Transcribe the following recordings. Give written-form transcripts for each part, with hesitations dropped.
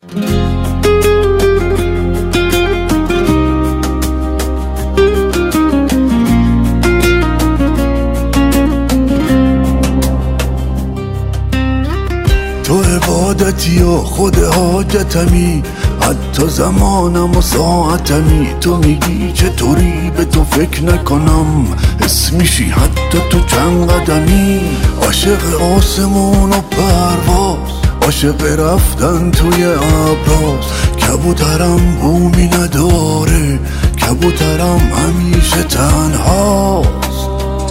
تو عبادتی و خود حاجتمی، حتی زمانم و ساعتمی. تو میگی چطوری به تو فکر نکنم، حس میشی حتی تو چند قدمی. عاشق آسمون و پرواز، عاشق رفتن توی ابراز. کبوترم بومی نداره، کبوترم همیشه تنهاست.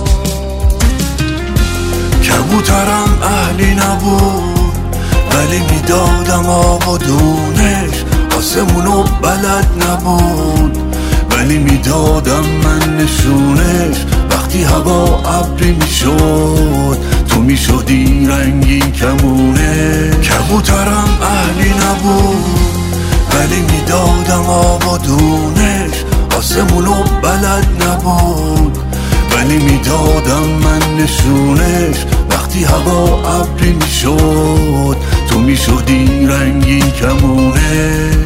کبوترم اهلی نبود ولی میدادم آب و دونش. آسمونو بلد نبود ولی میدادم من نشونش. وقتی هوا ابری میشد تو میشدی رنگین کمونه. کبوترم اهلی نبود ولی میدادم آب و دونش. آسمونو بلد نبود ولی میدادم من نشونش. وقتی هوا ابری میشد تو میشدی رنگین کمونش.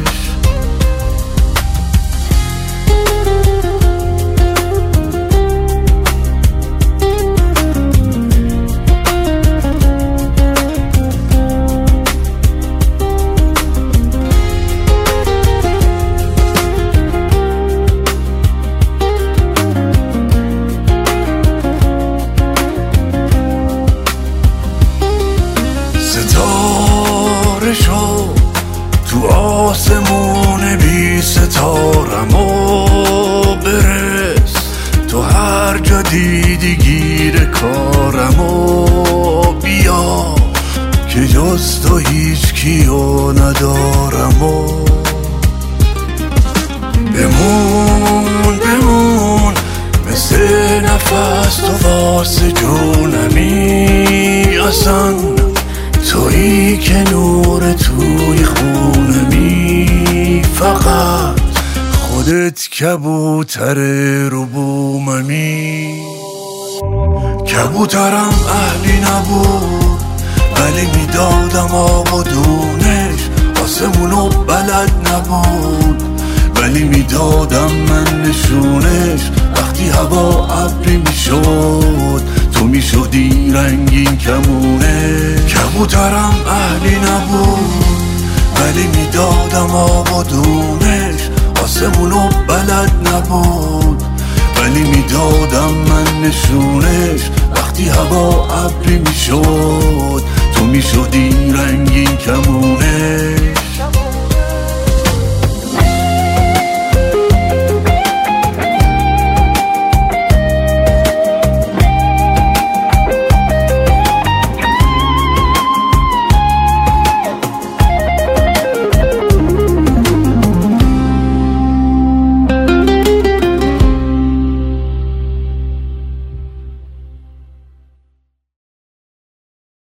ستاره شو تو آسمون بی ستارم و برس. تو هر جا دیدی گیر کارم و بیا که جز تو هیچ کیو ندارم. و بمون بمون مثل نفس تو واسه جونمی. اصلا تویی که نور توی خونمی. فقط خودت کبوتر رو بوممی. کبوترم اهلی نبود ولی میدادم آب و دونش. آسمونو بلد نبود ولی میدادم من نشونش. وقتی هوا ابری میشد تو میشدی رنگین کمونه. کبوترم اهلی نبود ولی میدادم آب و دونش. آسمونو بلد نبود ولی میدادم من نشونش. وقتی هوا ابری میشد تو میشدی رنگین کمونه.